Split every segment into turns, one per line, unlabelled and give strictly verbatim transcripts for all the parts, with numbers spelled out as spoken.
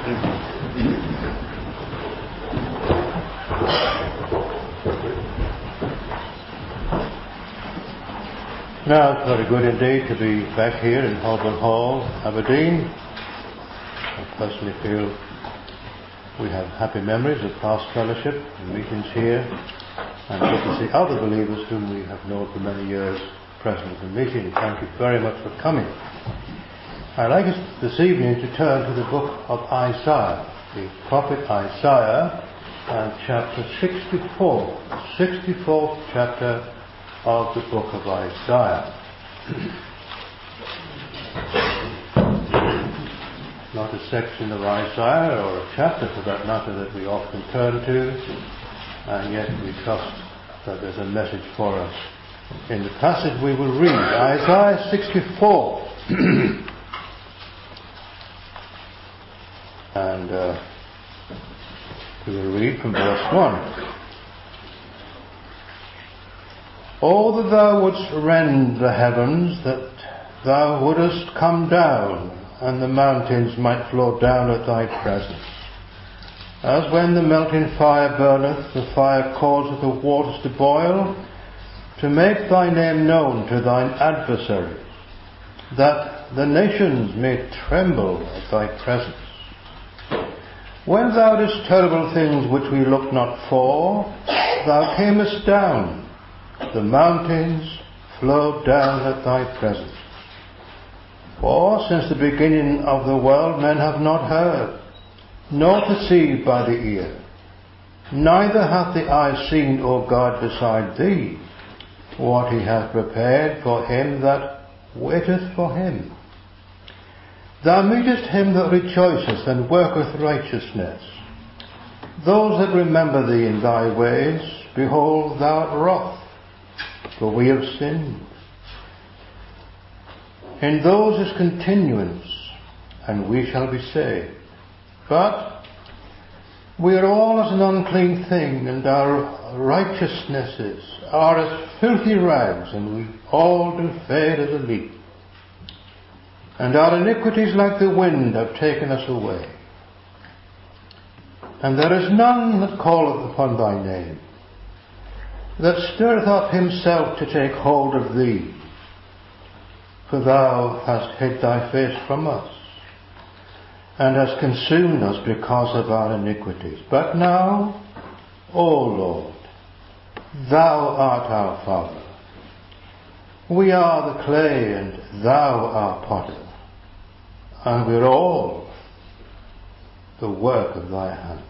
Now, it's very good indeed to be back here in Holborn Hall, Aberdeen. I personally feel we have happy memories of past fellowship and meetings here, and good to see other believers whom we have known for many years present at the meeting. Thank you very much for coming. I'd like us this evening to turn to the book of Isaiah, the prophet Isaiah, and chapter sixty-four, sixty-fourth chapter of the book of Isaiah. Not a section of Isaiah, or a chapter for that matter, that we often turn to, and yet we trust that there's a message for us in the passage we will read. Isaiah sixty-four. And uh, we will read from verse one. Oh, that thou wouldst rend the heavens, that thou wouldest come down, and the mountains might flow down at thy presence. As when the melting fire burneth, the fire causeth the waters to boil, to make thy name known to thine adversaries, that the nations may tremble at thy presence. When thou didst terrible things which we looked not for, thou camest down, the mountains flowed down at thy presence. For since the beginning of the world men have not heard, nor perceived by the ear, neither hath the eye seen, O God, beside thee, what he hath prepared for him that waiteth for him. Thou meetest him that rejoiceth and worketh righteousness. Those that remember thee in thy ways, behold, thou art wroth, for we have sinned. In those is continuance, and we shall be saved. But we are all as an unclean thing, and our righteousnesses are as filthy rags, and we all do fade as a leaf. And our iniquities like the wind have taken us away. And there is none that calleth upon thy name, that stirreth up himself to take hold of thee. For thou hast hid thy face from us, and hast consumed us because of our iniquities. But now, O Lord, thou art our Father. We are the clay, and thou our potter, and we are all the work of thy hand.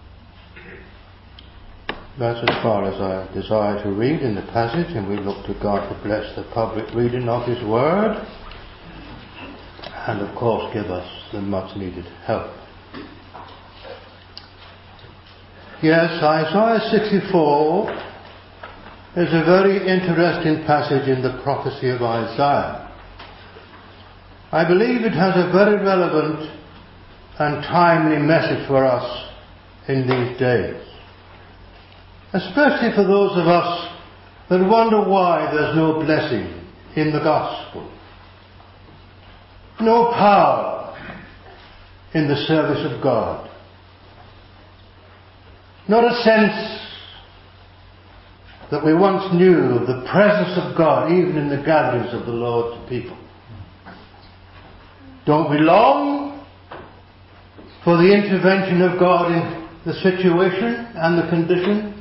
That's as far as I desire to read in the passage, and we look to God to bless the public reading of His Word, and of course give us the much needed help. Yes, Isaiah sixty-four is a very interesting passage in the prophecy of Isaiah. I believe it has a very relevant and timely message for us in these days. Especially for those of us that wonder why there's no blessing in the gospel. No power in the service of God. Not a sense that we once knew of the presence of God even in the gatherings of the Lord's people. Don't we long for the intervention of God in the situation and the condition?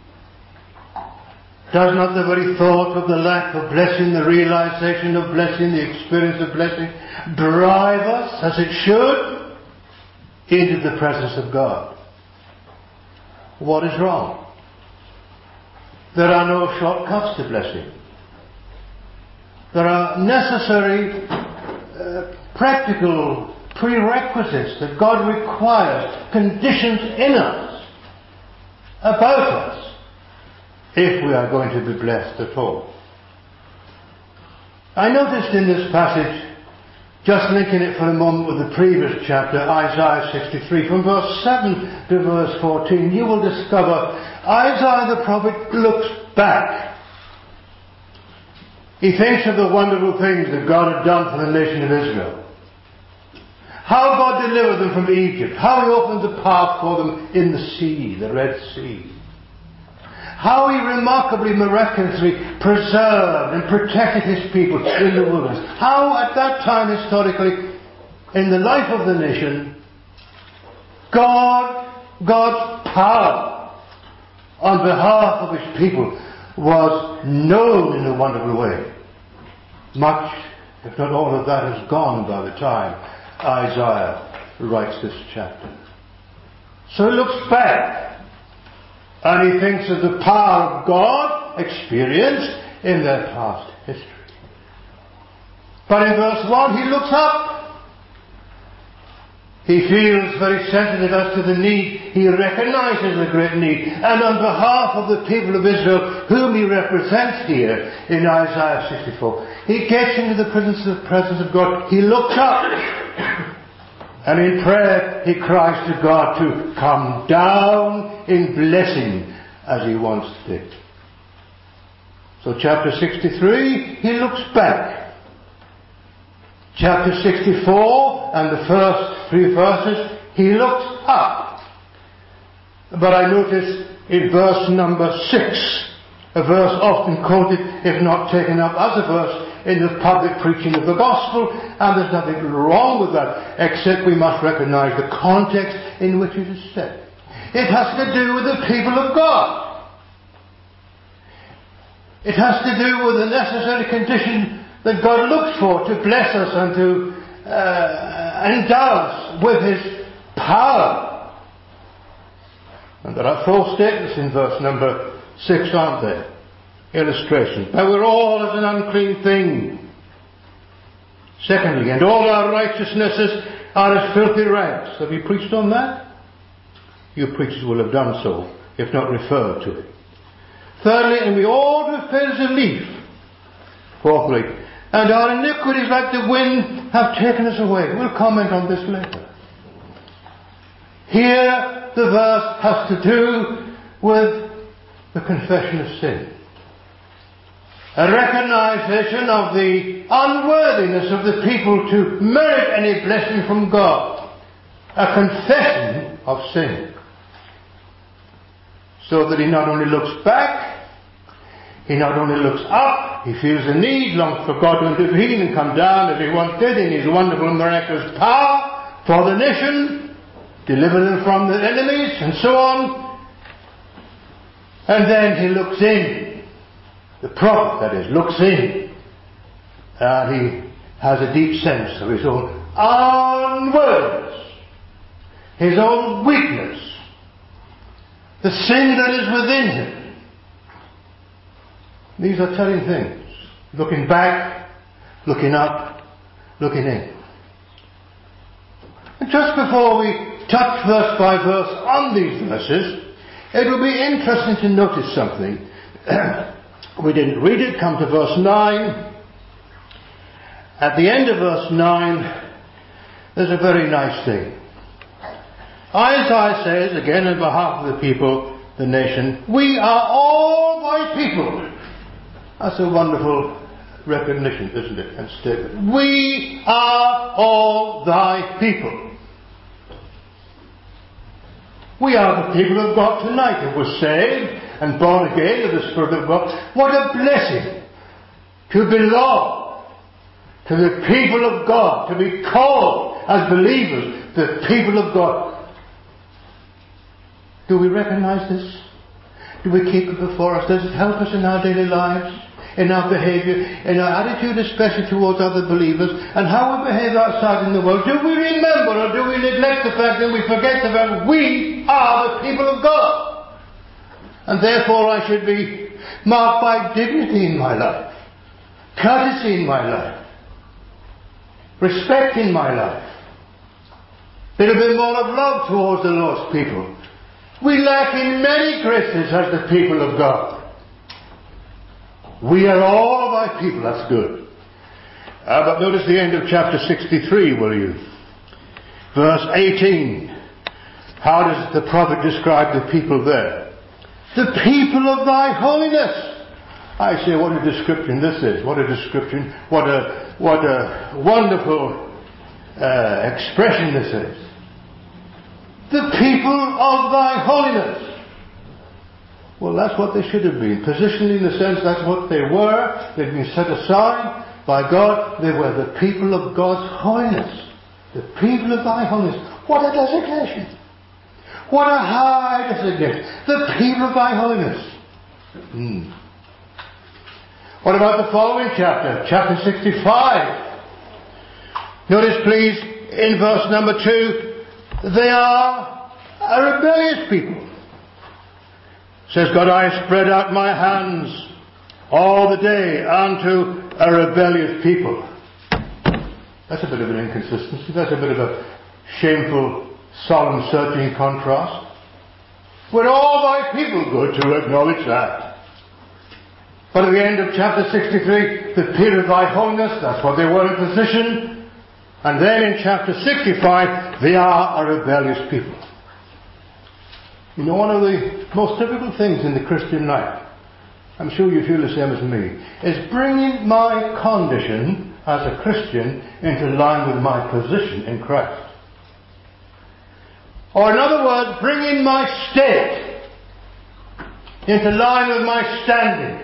Does not the very thought of the lack of blessing, the realization of blessing, the experience of blessing, drive us, as it should, into the presence of God? What is wrong? There are no shortcuts to blessing. There are necessary, uh, practical prerequisites that God requires, conditions in us, about us, if we are going to be blessed at all. I noticed in this passage, just linking it for a moment with the previous chapter, Isaiah sixty-three, from verse seven to verse fourteen, you will discover Isaiah the prophet looks back. He thinks of the wonderful things that God had done for the nation of Israel. how God delivered them from Egypt, how He opened the path for them in the sea, the Red Sea, how He remarkably, miraculously preserved and protected His people in the wilderness, how at that time historically in the life of the nation, God, God's power on behalf of His people was known in a wonderful way. Much, if not all of that, has gone by the time Isaiah writes this chapter. So he looks back and he thinks of the power of God experienced in their past history. But in verse one he looks up. He feels very sensitive as to the need. He recognizes the great need. And on behalf of the people of Israel, whom he represents here in Isaiah sixty-four, he gets into the presence of, presence of God. He looks up. And in prayer, he cries to God to come down in blessing as he once did. So chapter sixty-three, he looks back. Chapter sixty-four and the first three verses, he looks up. But I notice in verse number six, a verse often quoted, if not taken up as a verse, in the public preaching of the gospel, and there's nothing wrong with that, except we must recognize the context in which it is said. It has to do with the people of God. It has to do with the necessary condition that God looks for to bless us and to uh, endow us with His power. And there are four statements in verse number six, aren't there? Illustrations. But we're all as an unclean thing. Secondly, and all our righteousnesses are as filthy rags. Have you preached on that? You preachers will have done so, if not referred to it. Thirdly, and we all have failed as a leaf. Fourthly, and our iniquities like the wind have taken us away. We'll comment on this later. Here the verse has to do with the confession of sin. A recognition of the unworthiness of the people to merit any blessing from God. A confession of sin. So that he not only looks back, he not only looks up, he feels the need, longs for God to intervene and come down as he once did in His wonderful miraculous power for the nation, deliver them from the enemies and so on. And then he looks in. The prophet, that is, looks in. And he has a deep sense of his own unworthiness, his own weakness, the sin that is within him. These are telling things. Looking back, looking up, looking in. And just before we touch verse by verse on these verses, it will be interesting to notice something. We didn't read it. Come to verse nine. At the end of verse nine, there's a very nice thing. Isaiah says, again on behalf of the people, the nation, we are all thy people. That's a wonderful recognition, isn't it? And statement. We are all thy people. We are the people of God tonight who were saved and born again of the Spirit of God. What a blessing to belong to the people of God, to be called as believers, the people of God. Do we recognize this? Do we keep it before us? Does it help us in our daily lives? In our behaviour, in our attitude especially towards other believers, and how we behave outside in the world? Do we remember or do we neglect the fact that we forget the fact we are the people of God? And therefore I should be marked by dignity in my life, courtesy in my life, respect in my life, a little bit more of love towards the lost people. We lack in many graces as the people of God. We are all thy people. That's good. Uh, but notice the end of chapter sixty-three, will you? Verse eighteen. How does the prophet describe the people there? The people of thy holiness. I say, what a description this is. What a description. What a, what a wonderful uh, expression this is. The people of thy holiness. Well, that's what they should have been. Positionally, in the sense that's what they were. They'd been set aside by God. They were the people of God's holiness. The people of thy holiness. What a designation. What a high designation. The people of thy holiness. Hmm. What about the following chapter? Chapter sixty-five. Notice please in verse number two, they are a rebellious people. Says God, I spread out my hands all the day unto a rebellious people. That's a bit of an inconsistency. That's a bit of a shameful, solemn, searching contrast. We're all thy people, good to acknowledge that. But at the end of chapter sixty-three, the people of thy holiness, that's what they were in position. And then in chapter sixty-five, they are a rebellious people. You know, one of the most difficult things in the Christian life, I'm sure you feel the same as me, is bringing my condition as a Christian into line with my position in Christ. Or in other words, bringing my state into line with my standing.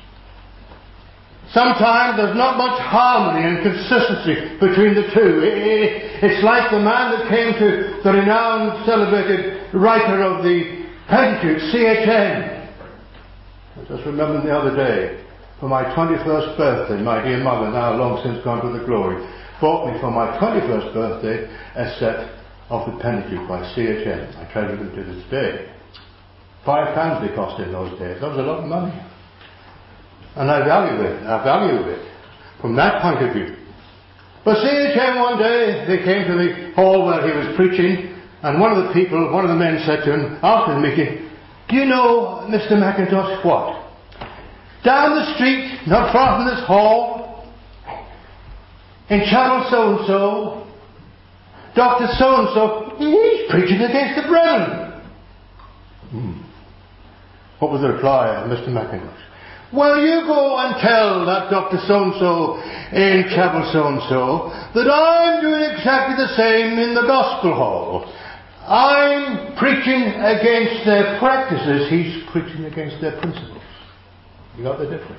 Sometimes there's not much harmony and consistency between the two. It's like the man that came to the renowned, celebrated writer of the Pentateuch, C H N. I just remembered the other day, for my twenty-first birthday, my dear mother, now long since gone to the glory, bought me for my twenty-first birthday a set of the Pentateuch by C H N. I treasure them to this day. Five pounds they cost in those days. That was a lot of money. And I value it. I value it from that point of view. But C H N one day, they came to the hall where he was preaching, and one of the people, one of the men said to him after the meeting, do you know, Mister McIntosh, what? Down the street, not far from this hall, in chapel so-and-so, Doctor so-and-so, he's preaching against the brethren. Hmm. What was the reply of Mister McIntosh? Well, you go and tell that Doctor so-and-so in chapel so-and-so that I'm doing exactly the same in the gospel hall. I'm preaching against their practices. He's preaching against their principles. You got the difference?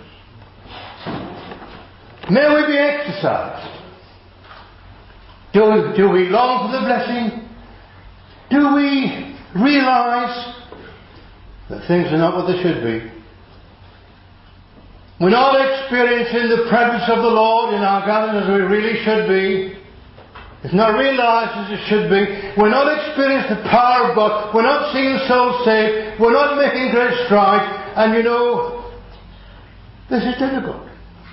May we be exercised. Do, do we long for the blessing? Do we realize that things are not what they should be? We're not experiencing the presence of the Lord in our gathering as we really should be. It's not realized as it should be. We're not experiencing the power of God. We're not seeing souls saved. We're not making great strides. And you know, this is difficult.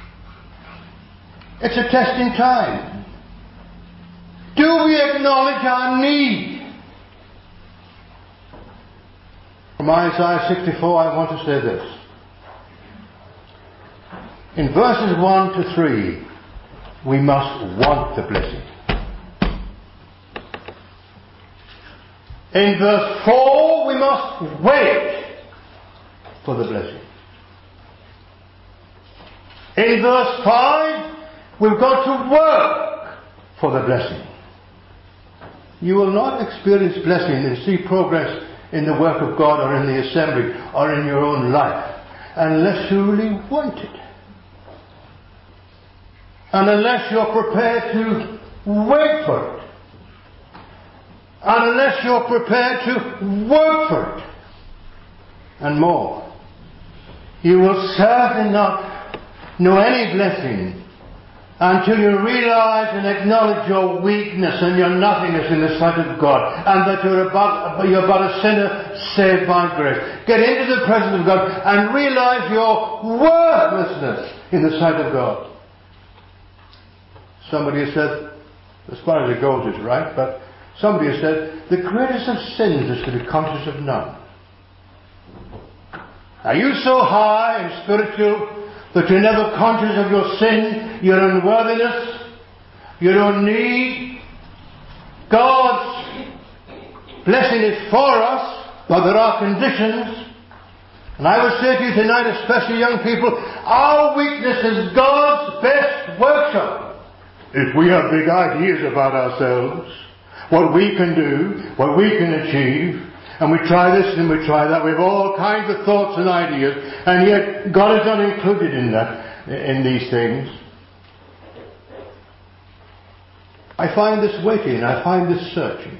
It's a testing time. Do we acknowledge our need? From Isaiah sixty-four, I want to say this. In verses one to three, we must want the blessing. In verse four, we must wait for the blessing. In verse five, we've got to work for the blessing. You will not experience blessing and see progress in the work of God or in the assembly or in your own life unless you really want it. And unless you're prepared to wait for it. And unless you're prepared to work for it. And more. You will certainly not know any blessing until you realize and acknowledge your weakness and your nothingness in the sight of God. And that you're about, you're but a sinner saved by grace. Get into the presence of God and realize your worthlessness in the sight of God. Somebody has said, as far as it goes is right, but somebody has said, the greatest of sins is to be conscious of none. Are you so high and spiritual that you're never conscious of your sin, your unworthiness, your own need? God's blessing is for us, but there are conditions. And I would say to you tonight, especially young people, our weakness is God's best workshop. if we have big ideas about ourselves, what we can do, what we can achieve, and we try this and we try that, we have all kinds of thoughts and ideas, and yet God is not included in that, in these things. I find this waiting, I find this searching.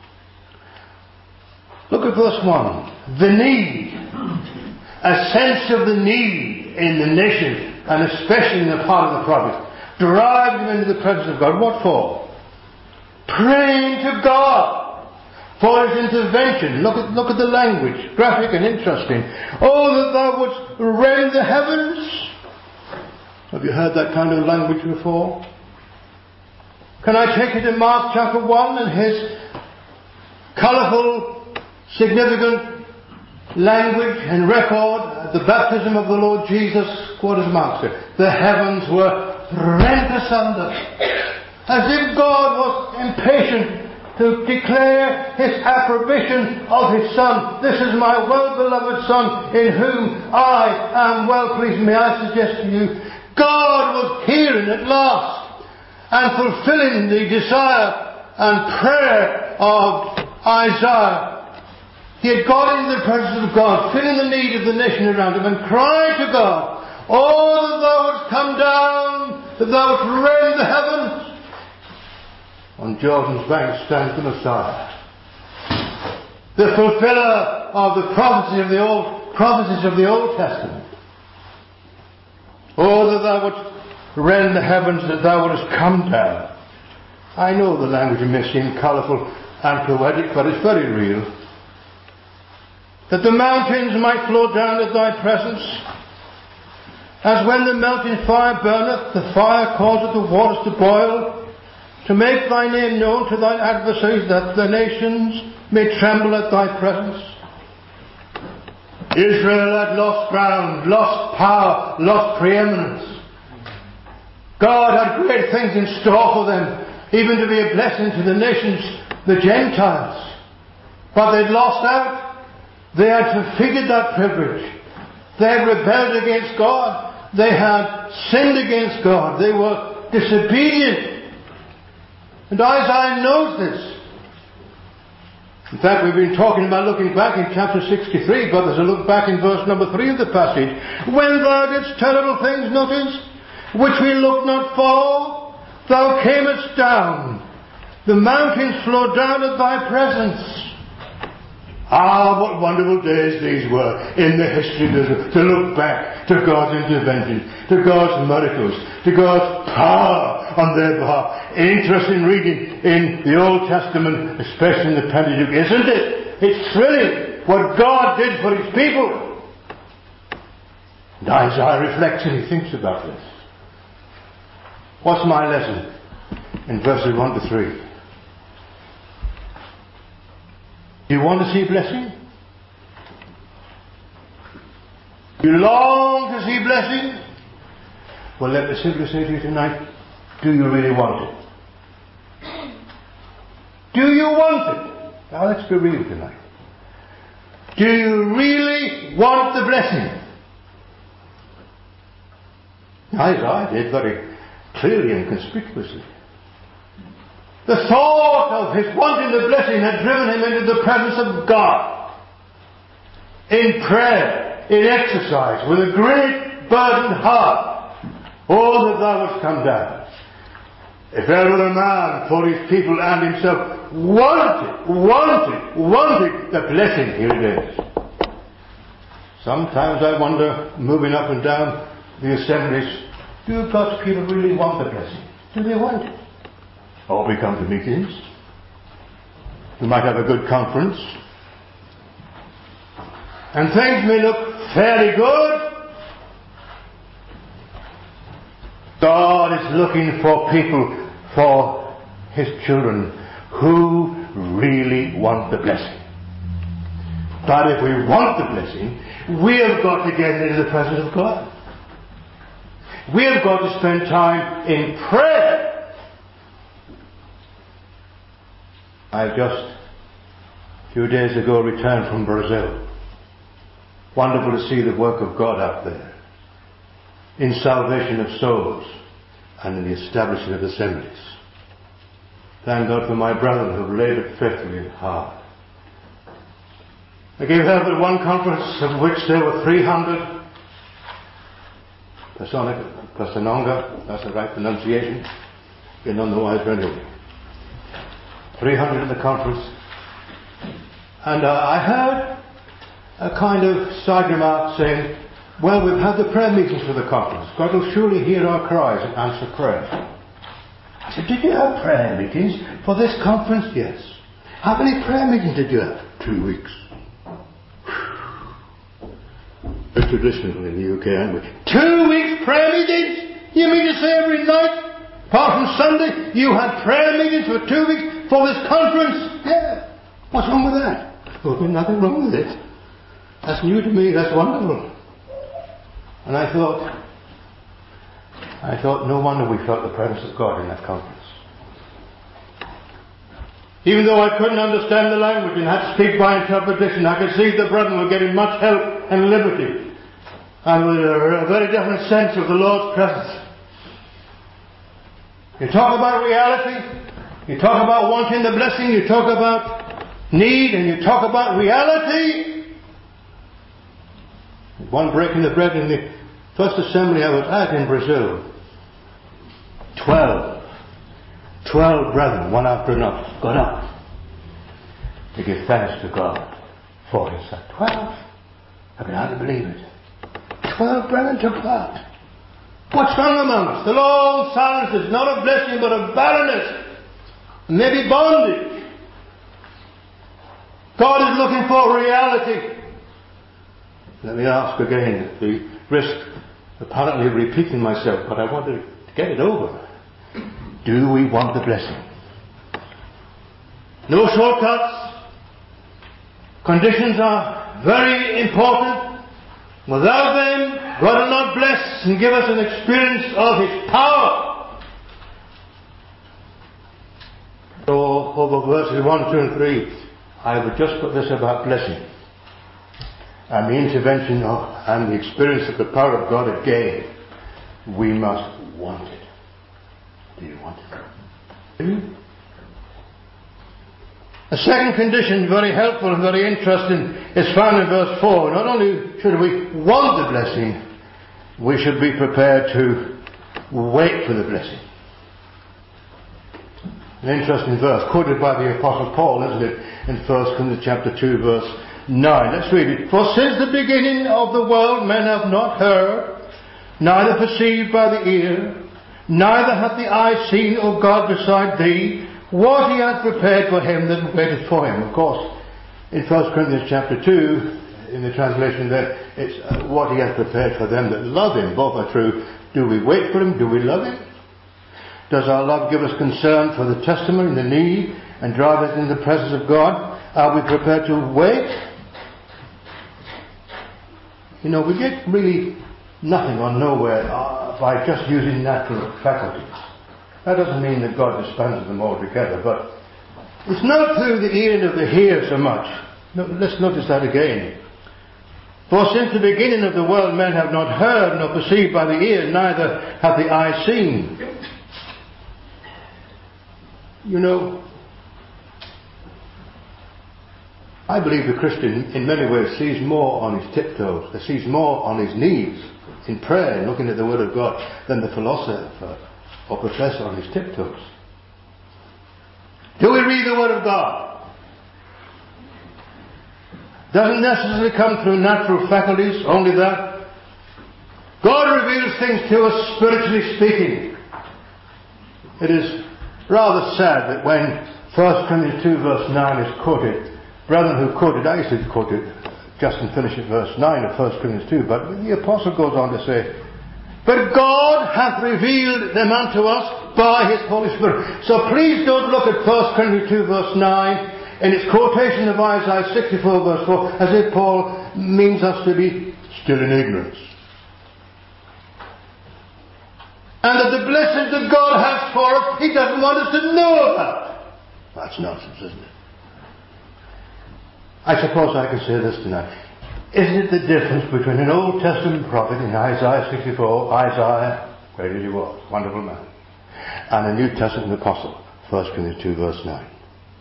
Look at verse one. The need. A sense of the need in the nation, and especially in the part of the prophet, drives them into the presence of God. What for? Praying to God for His intervention. Look at, look at the language. Graphic and interesting. Oh, that Thou wouldst rend the heavens. Have you heard that kind of language before? Can I take you to Mark chapter one and his colourful, significant language and record, the baptism of the Lord Jesus? What does Mark say? The heavens were rent asunder, as if God was impatient to declare His approbation of His Son. This is my well-beloved Son, in whom I am well pleased. May I suggest to you, God was hearing at last and fulfilling the desire and prayer of Isaiah. He had got into the presence of God, feeling the need of the nation around him, and cried to God, oh, that Thou wouldst come down, that Thou wouldst rend the heavens. On Jordan's bank stands the Messiah, the fulfiller of the prophecies of the Old, prophecies of the Old Testament. Oh, that Thou wouldst rend the heavens, that Thou wouldst come down. I know the language may seem colourful and poetic, but it's very real. That the mountains might flow down at Thy presence, as when the melting fire burneth, the fire causeth the waters to boil, to make Thy name known to Thine adversaries, that the nations may tremble at Thy presence. Israel had lost ground, lost power, lost preeminence. God had great things in store for them, even to be a blessing to the nations, the Gentiles. But they'd lost out. They had forfeited that privilege. They had rebelled against God. They had sinned against God. They were disobedient. And Isaiah knows this. In fact, we've been talking about looking back in chapter sixty-three, but there's a look back in verse number three of the passage. When Thou didst terrible things, notice, which we looked not for, Thou camest down. The mountains flowed down at Thy presence. Ah, what wonderful days these were in the history of Israel, to look back to God's intervention, to God's miracles, to God's power on their behalf. Interesting reading in the Old Testament, especially in the Pentateuch, isn't it? It's thrilling what God did for His people. And Isaiah reflects and he thinks about this. What's my lesson? In verses one to three. Do you want to see blessing? You long to see blessing? Well, let me simply say to you tonight, do you really want it? Do you want it? Now let's be real tonight. Do you really want the blessing? Isaiah did very clearly and conspicuously. The thought of his wanting the blessing had driven him into the presence of God. In prayer, in exercise, with a great burdened heart. Oh, that Thou wouldst come down. If ever a man for his people and himself wanted, wanted, wanted the blessing, here it is. Sometimes I wonder, moving up and down the assemblies, do God's people really want the blessing? Do they want it? Or we come to meetings. We might have a good conference. And things may look fairly good. God is looking for people, for His children, who really want the blessing. But if we want the blessing, we have got to get into the presence of God. We have got to spend time in prayer. I just, a few days ago, returned from Brazil. Wonderful to see the work of God out there in salvation of souls and in the establishing of assemblies. Thank God for my brethren who have laboured faithfully and hard. I gave help at one conference, of which there were three hundred. Persononga, that's the right pronunciation. You're none the wiser anyway. three hundred in the conference. And uh, I heard a kind of side remark saying, well, we've had the prayer meetings for the conference. God will surely hear our cries and answer prayer. I said, did you have prayer meetings for this conference? Yes. How many prayer meetings did you have? Two weeks. Very traditional in the U K, aren't we? Two weeks prayer meetings? You mean to say every night, apart from Sunday, you had prayer meetings for two weeks for this conference? Yeah. What's wrong with that? Well, there's nothing wrong with it. That's new to me. That's wonderful. And I thought, I thought, no wonder we felt the presence of God in that conference. Even though I couldn't understand the language and had to speak by interpretation, I could see the brethren were getting much help and liberty, and with a, a very definite sense of the Lord's presence. You talk about reality, you talk about wanting the blessing, you talk about need, and you talk about reality. One breaking the bread in the first assembly I was at in Brazil. Twelve. Twelve brethren, one after another, got up to give thanks to God for his son. Twelve. I can hardly believe it. Twelve brethren took part. What's wrong among us? The long silence is not a blessing but a barrenness. Maybe bondage. God is looking for reality. Let me ask again, at the risk apparently of repeating myself, but I want to get it over. Do we want the blessing? No shortcuts. Conditions are very important. Without them, God will not bless and give us an experience of His power. So, over verses one, two and three, I would just put this about blessing and the intervention of, and the experience of the power of God again. We must want it. Do you want it? Do you? A second condition, very helpful and very interesting, is found in verse four. Not only should we want the blessing, we should be prepared to wait for the blessing. An interesting verse, quoted by the Apostle Paul, isn't it, in First Corinthians chapter two, verse nine. Let's read it. For since the beginning of the world men have not heard, neither perceived by the ear, neither hath the eye seen, O God, beside thee, what he hath prepared for him that waiteth for him. Of course, in First Corinthians chapter two, in the translation there, it's uh, what he hath prepared for them that love him. Both are true. Do we wait for him? Do we love him? Does our love give us concern for the testimony and the need and drive us into the presence of God? Are we prepared to wait? You know, we get really nothing or nowhere uh, by just using natural faculties. That doesn't mean that God dispenses them all together, but it's not through the ear of the hearer so much. No, let's notice that again. For since the beginning of the world men have not heard nor perceived by the ear, neither hath the eye seen. You know, I believe the Christian in many ways sees more on his tiptoes, sees more on his knees in prayer and looking at the Word of God than the philosopher or professor on his tiptoes. Do we read the Word of God? Doesn't necessarily come through natural faculties, only that. God reveals things to us spiritually speaking. It is rather sad that when First Corinthians two verse nine is quoted, brethren who quoted, I used to quote it just and finish at verse nine of First Corinthians two, but the Apostle goes on to say, but God hath revealed them unto us by His Holy Spirit. So please don't look at First Corinthians two verse nine in its quotation of Isaiah sixty-four verse four as if Paul means us to be still in ignorance. And that the blessings that God has for us, He doesn't want us to know about. That's nonsense, isn't it? I suppose I can say this tonight. Isn't it the difference between an Old Testament prophet in Isaiah sixty-four, Isaiah, great as he was, wonderful man, and a New Testament apostle. First Corinthians two verse nine.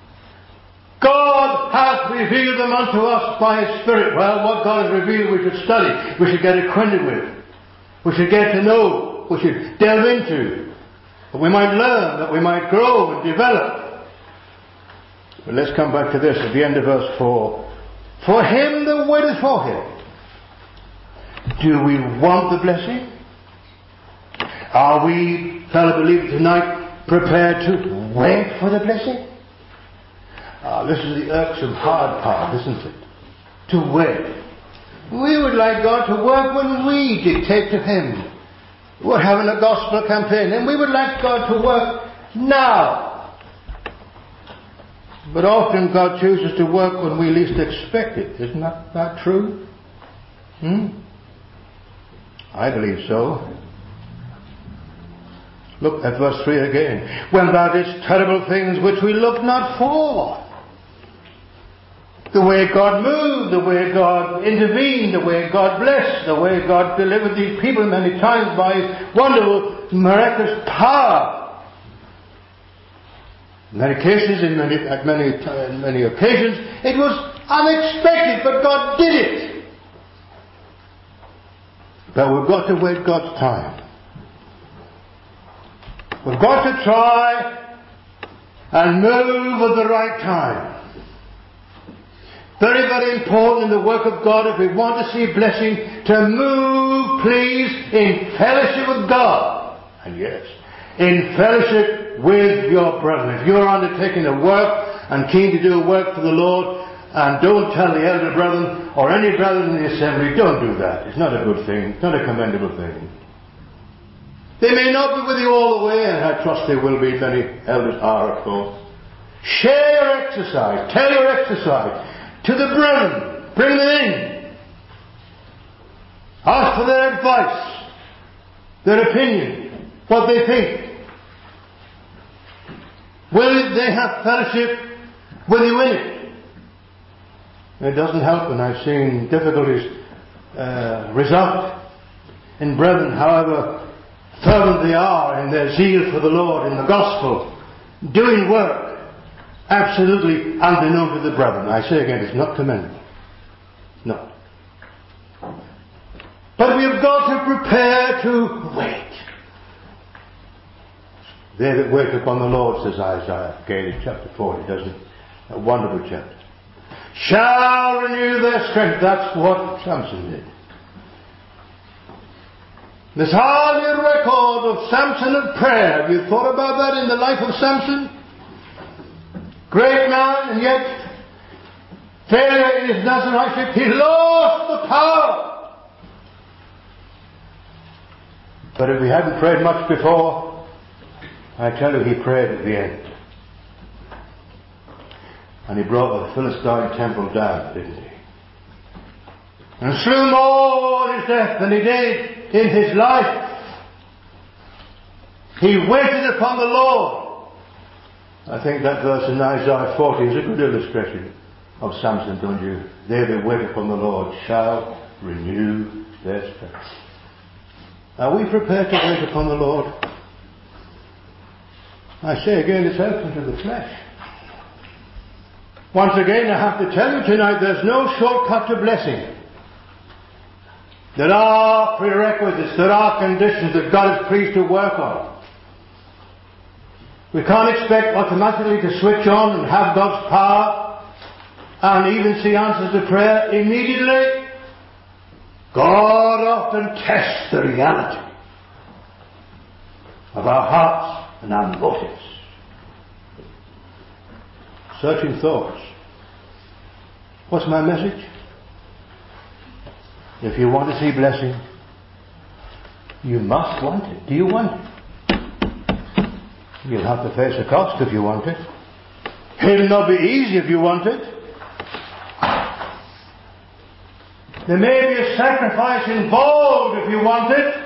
God hath revealed them unto us by His Spirit. Well, what God has revealed we should study, we should get acquainted with, we should get to know, we should delve into, that we might learn, that we might grow and develop. But let's come back to this at the end of verse four. For him that waiteth for Him. Do we want the blessing? Are we, fellow believers tonight, prepared to wait for the blessing? Ah, this is the irksome, hard part, isn't it? To wait. We would like God to work when we dictate to Him. We're having a gospel campaign, and we would like God to work now. But often God chooses to work when we least expect it. Isn't that, that true? Hmm? I believe so. Look at verse three again. When thou didst terrible things which we looked not for. The way God moved, the way God intervened, the way God blessed, the way God delivered these people many times by His wonderful, miraculous power. In many cases, in many, at many, in many occasions, it was unexpected, but God did it. But we've got to wait God's time. We've got to try and move at the right time. Very, very important in the work of God, if we want to see blessing, to move, please, in fellowship with God. And yes, in fellowship with your brethren. If you're undertaking a work and keen to do a work for the Lord, and don't tell the elder brethren or any brethren in the assembly, don't do that. It's not a good thing. It's not a commendable thing. They may not be with you all the way, and I trust there will be. Many elders are, of course. Share your exercise. Tell your exercise to the brethren. Bring them in. Ask for their advice, their opinion, what they think. Will they have fellowship with you in it? It doesn't help when I've seen difficulties uh, result in brethren, however fervent they are in their zeal for the Lord, in the gospel, doing work absolutely unbeknown to the brethren. I say again, it's not commendable. No. But we have got to prepare to wait. They that wait upon the Lord, says Isaiah again in chapter forty, doesn't it? A wonderful chapter. Shall renew their strength. That's what Samson did. There's hardly a record of Samson of prayer. Have you thought about that in the life of Samson? Great man, and yet failure in his Nazarite. He lost the power. But if he hadn't prayed much before, I tell you, he prayed at the end. And he brought the Philistine temple down, didn't he? And slew more in his death than he did in his life. He waited upon the Lord. I think that verse in Isaiah forty is a good illustration of Samson, don't you? They that wait upon the Lord shall renew their strength. Are we prepared to wait upon the Lord? I say again, it's helpful to the flesh. Once again, I have to tell you tonight, there's no shortcut to blessing. There are prerequisites, there are conditions that God is pleased to work on. We can't expect automatically to switch on and have God's power and even see answers to prayer immediately. God often tests the reality of our hearts and our motives. Searching thoughts. What's my message? If you want to see blessing, you must want it. Do you want it? You'll have to face a cost if you want it. It'll not be easy if you want it. There may be a sacrifice involved if you want it.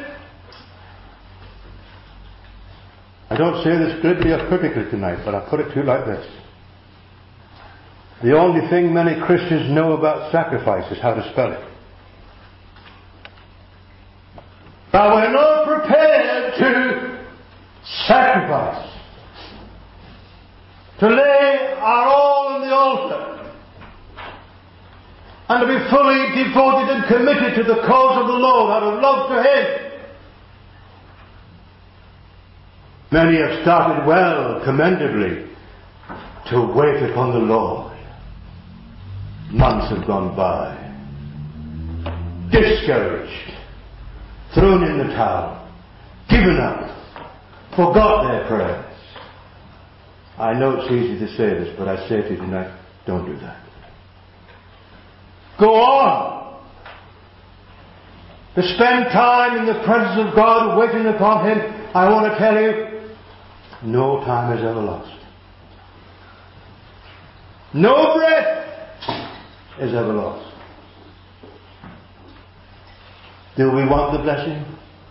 I don't say this glibly or critically tonight, but I put it to you like this. The only thing many Christians know about sacrifice is how to spell it. Now we're not prepared to sacrifice, to lay our all on the altar, and to be fully devoted and committed to the cause of the Lord out of love to Him. Many have started well, commendably, to wait upon the Lord. Months have gone by. Discouraged, thrown in the towel, given up, forgot their prayers. I know it's easy to say this, but I say to you tonight, don't do that. Go on to spend time in the presence of God, waiting upon Him. I want to tell you, no time is ever lost. No breath is ever lost. Do we want the blessing?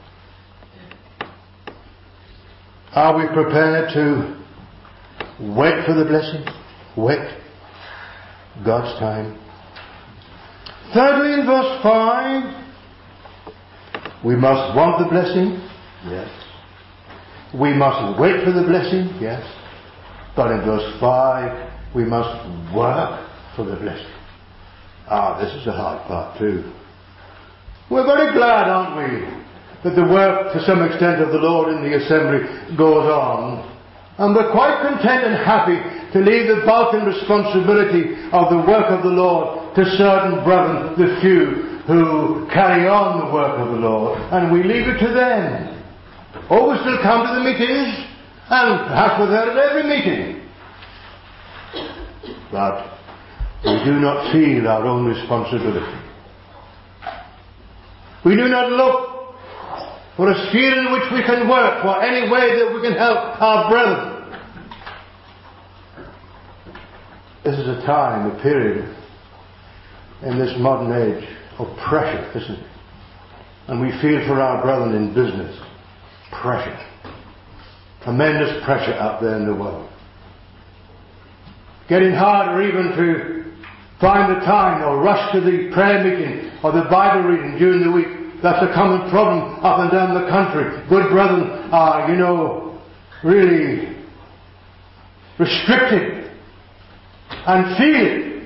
Are we prepared to wait for the blessing? Wait. God's time. Thirdly, in verse five, we must want the blessing. Yes. We must wait for the blessing. Yes. But in verse five, we must work for the blessing. Ah, this is the hard part too. We're very glad, aren't we, that the work to some extent of the Lord in the assembly goes on. And we're quite content and happy to leave the bulk and responsibility of the work of the Lord to certain brethren, the few, who carry on the work of the Lord. And we leave it to them. Oh, we still come to the meetings, and perhaps we're there at every meeting. But we do not feel our own responsibility. We do not look for a sphere in which we can work, for any way that we can help our brethren. This is a time, a period in this modern age of pressure, isn't it? And we feel for our brethren in business, pressure. Tremendous pressure out there in the world. Getting harder even to find the time or rush to the prayer meeting or the Bible reading during the week. That's a common problem up and down the country. Good brethren are, you know, really restricted and feel it.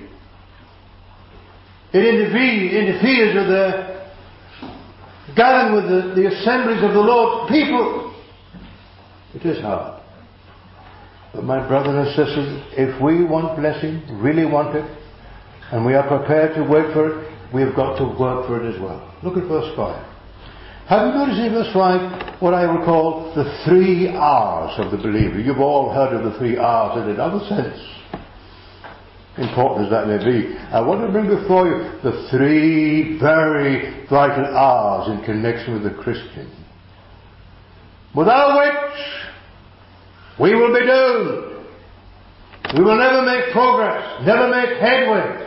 It interferes with the gathering with the, the assemblies of the Lord's people. It is hard. But my brothers and sisters, if we want blessing, really want it, and we are prepared to wait for it, we have got to work for it as well. Look at verse five. Have you noticed in verse five what I will call the three R's of the believer? You've all heard of the three R's in another sense, important as that may be. I want to bring before you the three very vital R's in connection with the Christian, without which we will be doomed. We will never make progress, never make headway.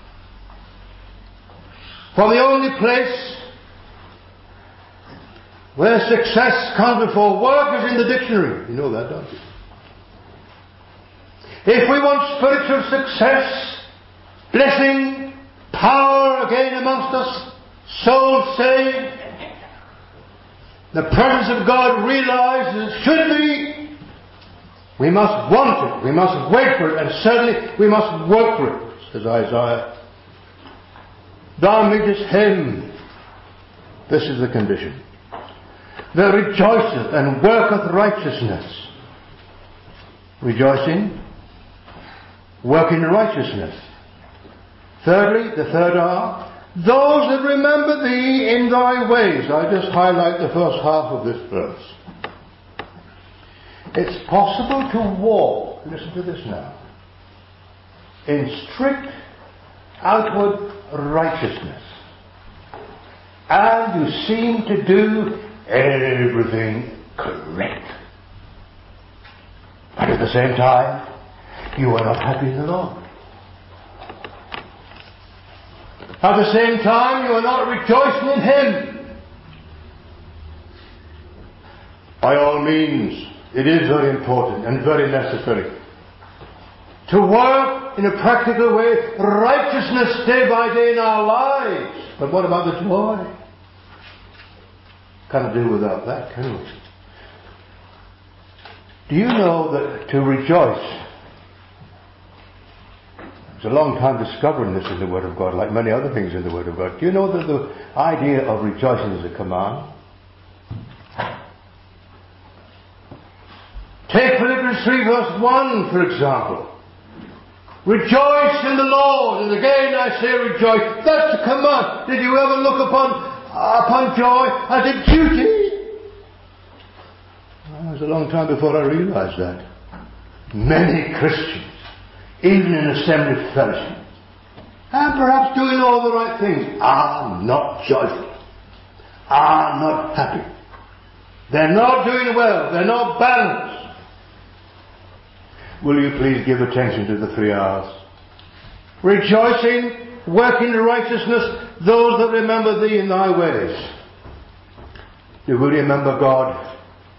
For the only place where success comes before work is in the dictionary. You know that, don't you? If we want spiritual success, blessing, power again amongst us, souls saved, the presence of God realized as it should be, we must want it, we must wait for it, and certainly we must work for it, says Isaiah. Thou meetest him. This is the condition. That rejoiceth and worketh righteousness. Rejoicing, working righteousness. Thirdly, the third R, those that remember thee in thy ways. I just highlight the first half of this verse. It's possible to walk, listen to this now, in strict outward righteousness, and you seem to do everything correct, but at the same time you are not happy in the Lord. At the same time you are not rejoicing in Him. By all means, it is very important and very necessary to work in a practical way righteousness day by day in our lives. But what about the joy? Can't do without that, can we? Do you know that to rejoice, it's a long time discovering this in the Word of God, like many other things in the Word of God. Do you know that the idea of rejoicing is a command? Take Philippians three verse one, for example. Rejoice in the Lord. And again I say rejoice. That's the command. Did you ever look upon, upon joy as a duty? Well, it was a long time before I realized that. Many Christians, even in assembly fellowship, and perhaps doing all the right things, are not joyful, are not happy. They're not doing well. They're not balanced. Will you please give attention to the three R's? Rejoicing, working in righteousness, those that remember thee in thy ways. Do we remember God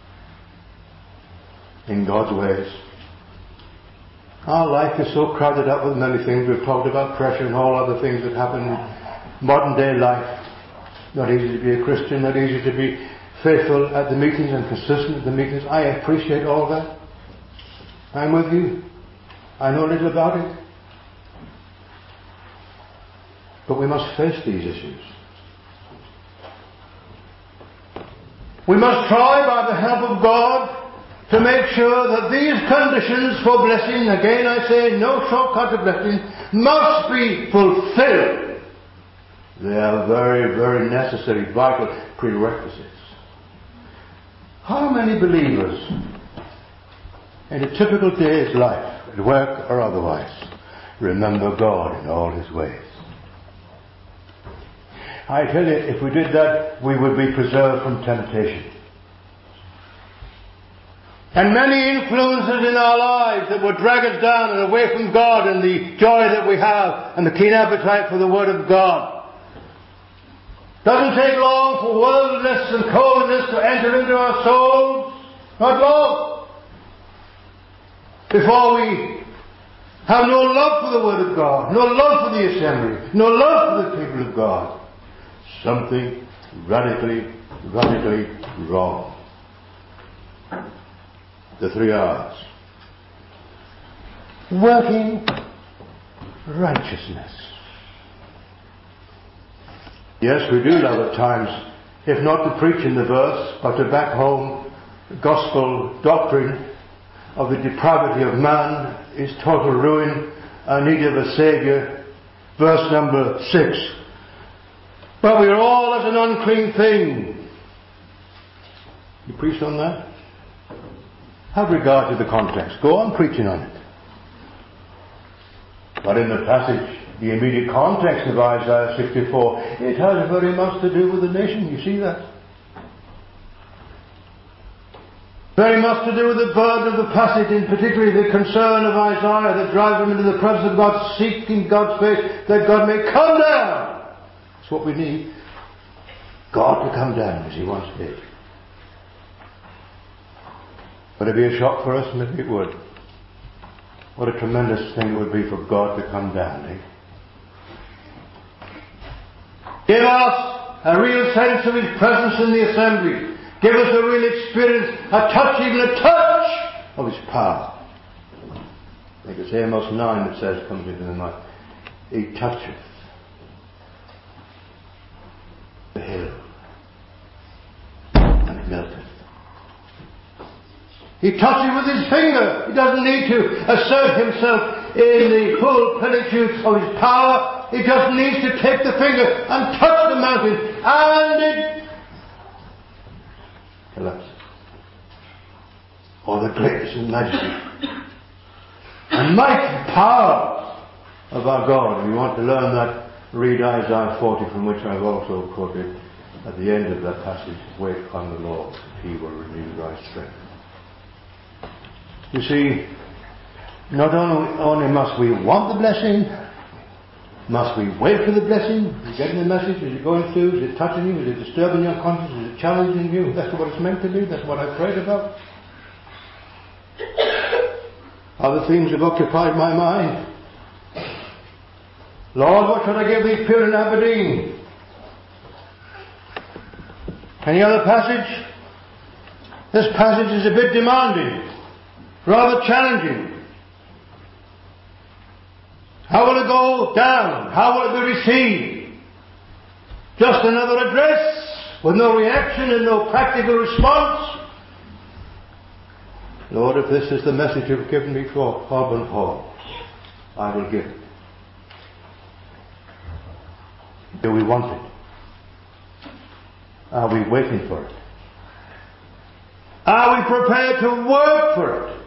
in God's ways? Our life is so crowded up with many things. We've talked about pressure and all other things that happen in modern day life. Not easy to be a Christian, not easy to be faithful at the meetings and consistent at the meetings. I appreciate all that. I'm with you. I know a little about it. But we must face these issues. We must try by the help of God to make sure that these conditions for blessing, again I say, no shortcut to blessing, must be fulfilled. They are very, very necessary, vital prerequisites. How many believers in a typical day's life, at work or otherwise, remember God in all His ways? I tell you, if we did that, we would be preserved from temptation. And many influences in our lives that would drag us down and away from God and the joy that we have and the keen appetite for the Word of God. Doesn't take long for worldliness and coldness to enter into our souls. Not long. Before we have no love for the Word of God, no love for the assembly, no love for the people of God. Something radically, radically wrong. The three R's. Working righteousness. Yes, we do love at times, if not to preach in the verse, but to back home the gospel doctrine of the depravity of man, his total ruin, our need of a Saviour. Verse number six. But we are all as an unclean thing. You preached on that? Have regard to the context. Go on preaching on it. But in the passage, the immediate context of Isaiah sixty-four, it has very much to do with the nation. You see that? Very much to do with the burden of the passage, and particularly the concern of Isaiah that drives him into the presence of God, seeking God's face, that God may come down. That's what we need. God to come down as He once did. Would it be a shock for us? Maybe it would. What a tremendous thing it would be for God to come down, eh? Give us a real sense of His presence in the assembly. Give us a real experience, a touch, even a touch of His power. I think it's Amos nine that says, comes into my mind, He toucheth the hill, and it melteth. He touches with His finger. He doesn't need to assert Himself in the full plenitude of His power. He just needs to take the finger and touch the mountain, and it collapses. Or the greatness and majesty and mighty power of our God. If you want to learn that, read Isaiah forty, from which I've also quoted at the end of that passage. Wait on the Lord, He will renew thy strength. You see, not only, only must we want the blessing, must we wait for the blessing. Are you getting the message? Is it going through? Is it touching you? Is it disturbing your conscience? Is it challenging you? That's what it's meant to be. That's what I prayed about. Other things have occupied my mind. Lord, what should I give thee, Pure in Aberdeen? Any other passage? This passage is a bit demanding. rather challenging. How will it go down? How will it be received? Just another address with no reaction and no practical response? Lord, if this is the message you've given me for Holborn Hall, I will give it. Do we want it? Are we waiting for it? Are we prepared to work for it?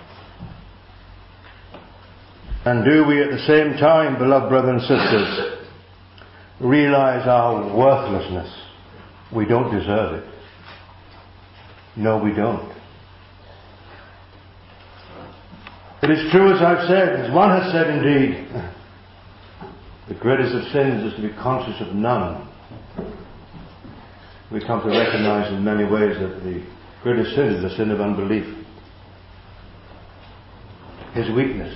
And do we at the same time, beloved brothers and sisters, realize our worthlessness? We don't deserve it. No, we don't. It is true, as I've said, as one has said indeed, the greatest of sins is to be conscious of none. We come to recognize in many ways that the greatest sin is the sin of unbelief. His weakness.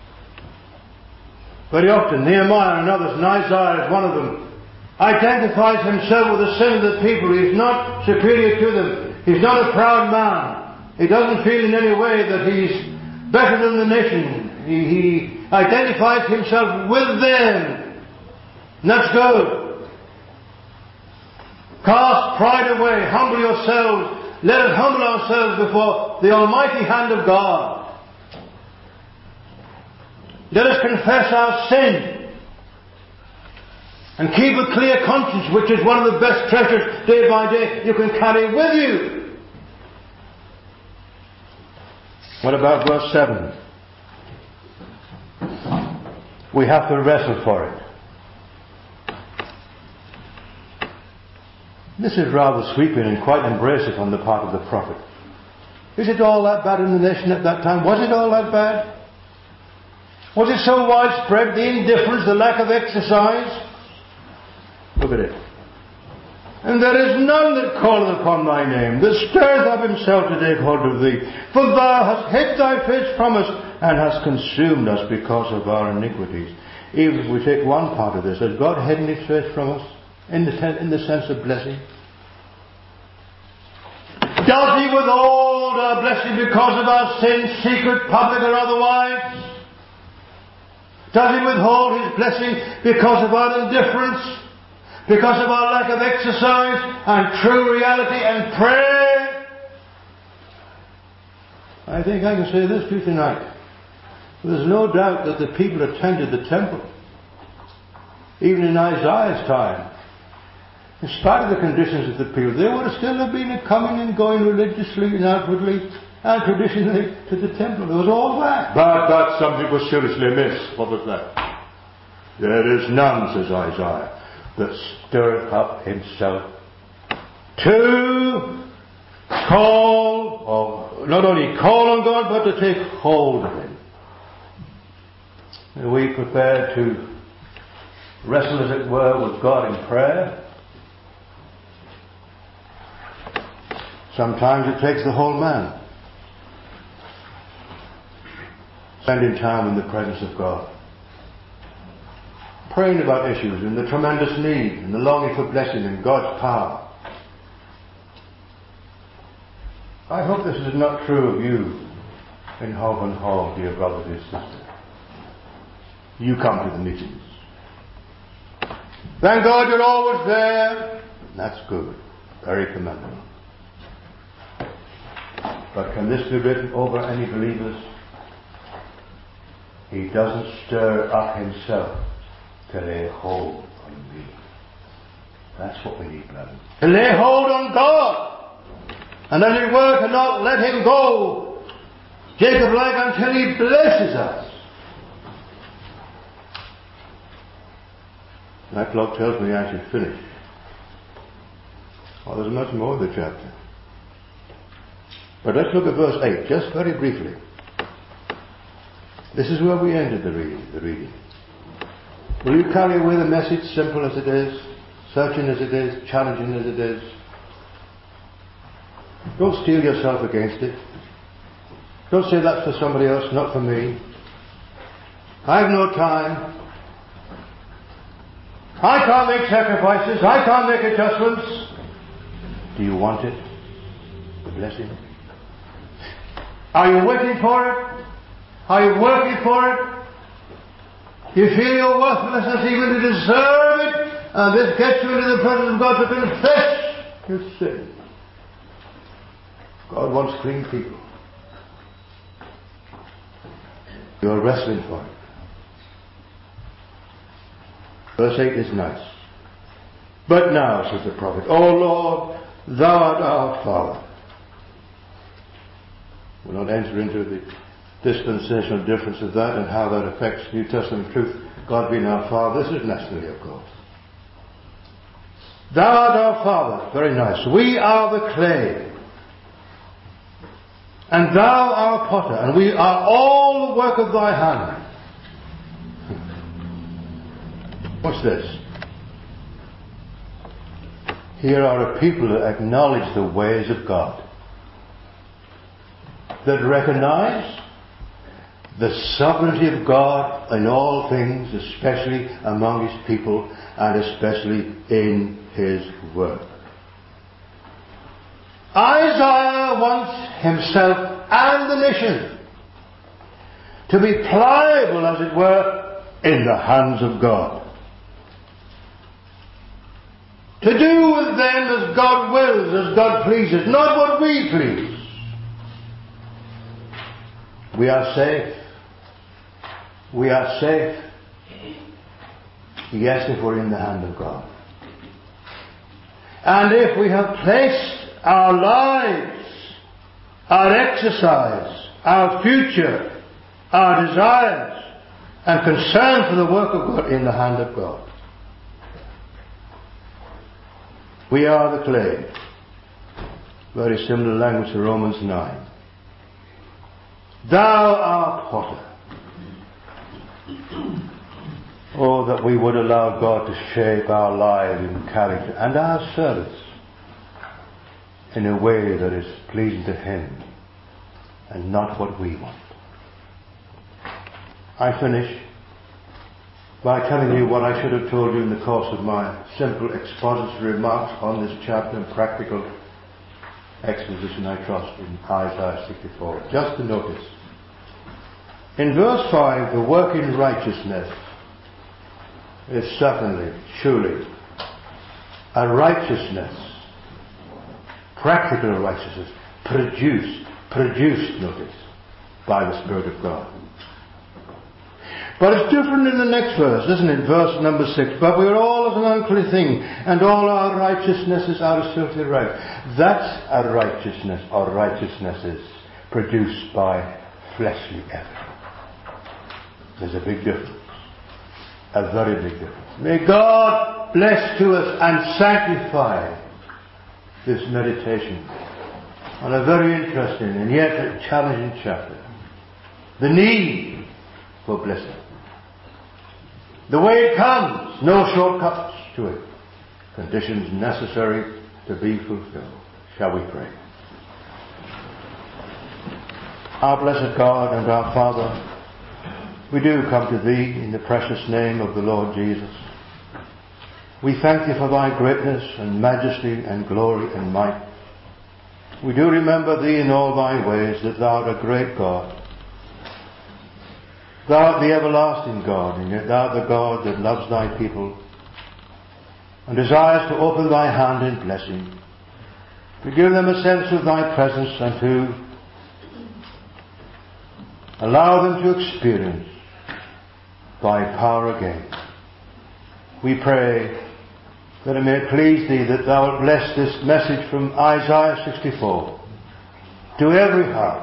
Very often, Nehemiah and others, and Isaiah is one of them, identifies himself with the sin of the people. He's not superior to them. He's not a proud man. He doesn't feel in any way that he's better than the nation. He, he identifies himself with them. And that's good. Cast pride away. Humble yourselves. Let us humble ourselves before the almighty hand of God. Let us confess our sin. And keep a clear conscience, which is one of the best treasures day by day you can carry with you. What about verse seven? We have to wrestle for it. This is rather sweeping and quite embracive on the part of the prophet. Is it all that bad in the nation at that time? Was it all that bad? Was it so widespread, the indifference, the lack of exercise? Look at it. And there is none that calleth upon thy name, that stirreth up himself to take hold of thee. For thou hast hid thy face from us, and hast consumed us because of our iniquities. Even if we take one part of this, has God hidden his face from us? In the, ten, in the sense of blessing? Does he withhold our blessing because of our sins, secret, public or otherwise? Does he withhold his blessing because of our indifference? Because of our lack of exercise and true reality and prayer? I think I can say this to you tonight. There's no doubt that the people attended the temple. Even in Isaiah's time. In spite of the conditions of the people, they would have still have been coming and going religiously and outwardly and traditionally to the temple. There was all that. But, but something was seriously amiss. What was that? There is none, says Isaiah, that stirreth up himself to call, or not only call on God, but to take hold of him. Are we prepared to wrestle, as it were, with God in prayer? Sometimes it takes the whole man. Spending time in the presence of God. Praying about issues and the tremendous need and the longing for blessing and God's power. I hope this is not true of you in Holborn Hall, dear brothers and sisters. You come to the meetings. Thank God you're always there. That's good. Very commendable. But can this be written over any believers? He doesn't stir up himself to lay hold on me. That's what we need, brothers. To lay hold on God. And as it were, to not let him go, Jacob-like, until he blesses us. That clock tells me I should finish. Oh, there's much more of the chapter. But let's look at verse eight, just very briefly. This is where we ended the reading. The reading. Will you carry away the message, simple as it is, searching as it is, challenging as it is? Don't steel yourself against it. Don't say that's for somebody else, not for me. I have no time. I can't make sacrifices. I can't make adjustments. Do you want it? The blessing? Are you waiting for it? Are you working for it? You feel your worthlessness even to deserve it, and this gets you into the presence of God to confess your sin. God wants clean people. You're wrestling for it. Verse eight is nice. But now, says the prophet, O Lord, thou art our Father. We'll not enter into the dispensational difference of that and how that affects New Testament truth. God being our Father, this is necessary, of course. Thou art our Father. Very nice. We are the clay. And thou our potter. And we are all the work of thy hand. What's this? Here are a people that acknowledge the ways of God. That recognize the sovereignty of God in all things, especially among His people and especially in His work. Isaiah wants himself and the mission to be pliable, as it were, in the hands of God. To do with them as God wills, as God pleases, not what we please. We are safe. We are safe. Yes, if we're in the hand of God. And if we have placed our lives, our exercise, our future, our desires, and concern for the work of God in the hand of God. We are the clay. Very similar language to Romans nine. Thou art potter. Oh, that we would allow God to shape our lives and character and our service in a way that is pleasing to Him and not what we want. I finish by telling you what I should have told you in the course of my simple expository remarks on this chapter and practical exposition, I trust, in Isaiah sixty-four. Just to notice. In verse five, the work in righteousness is certainly, surely, a righteousness, practical righteousness, produced, produced, notice, by the Spirit of God. But it's different in the next verse, isn't it? Verse number six. But we are all as an unclean thing, and all our righteousness is out of filthy rags. That's a righteousness, or righteousnesses produced by fleshly effort. There's a big difference. A very big difference. May God bless to us and sanctify this meditation on a very interesting and yet a challenging chapter. The need for blessing. The way it comes, no shortcuts to it. Conditions necessary to be fulfilled. Shall we pray? Our blessed God and our Father, we do come to Thee in the precious name of the Lord Jesus. We thank Thee for Thy greatness and majesty and glory and might. We do remember Thee in all Thy ways, that Thou art a great God. Thou art the everlasting God, and yet Thou art the God that loves Thy people and desires to open Thy hand in blessing, to give them a sense of Thy presence and to allow them to experience Thy power again. We pray that it may please Thee that Thou wilt bless this message from Isaiah sixty-four to every heart.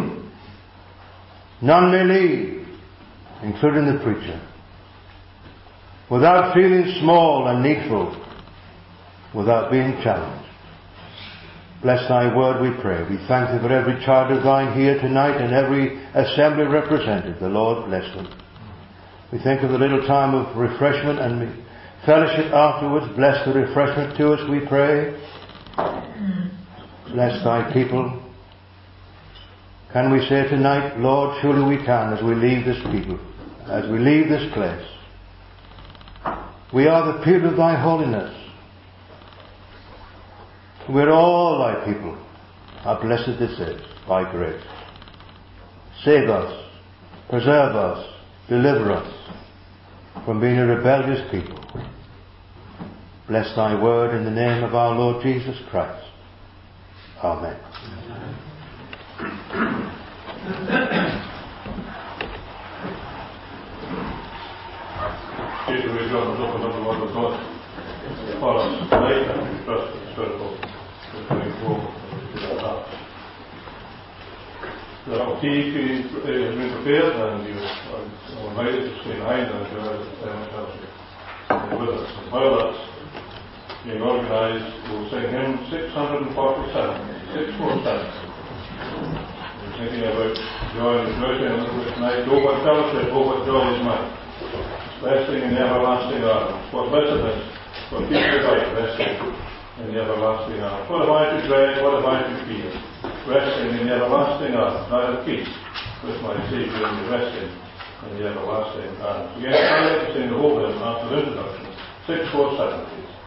None may leave, including the preacher, without feeling small and needful, without being challenged. Bless Thy word, we pray. We thank Thee for every child of Thine here tonight and every assembly represented. The Lord bless them. We think of the little time of refreshment and fellowship afterwards. Bless the refreshment to us, we pray. Bless Thy people. Can we say tonight, Lord, surely we can, as we leave this people, as we leave this place. We are the people of Thy holiness. We're all Thy people. How blessed this is, by grace. Save us, preserve us, deliver us from being a rebellious people. Bless thy word in the name of our Lord Jesus Christ. Amen.
Peter, we've got to look at the word of God for us tonight, and we trust the Spirit of the coming forward to our hearts. The tea has been prepared, and you are invited to stay behind and enjoy the time of with us. And while that's being organised, we'll sing hymn six hundred forty-seven, six forty-seven. We're thinking about joy and rejoicing tonight. Oh, what fellowship, oh, what joy is mine. Resting in the everlasting arms. What blessedness, what peace divine, resting in the everlasting arms. What have I to dread, what have I to fear? Resting in the everlasting arms. I have peace with my Saviour and resting in the everlasting arms. Again, I'd like to sing the whole hymn after the introduction. six forty-seven, please.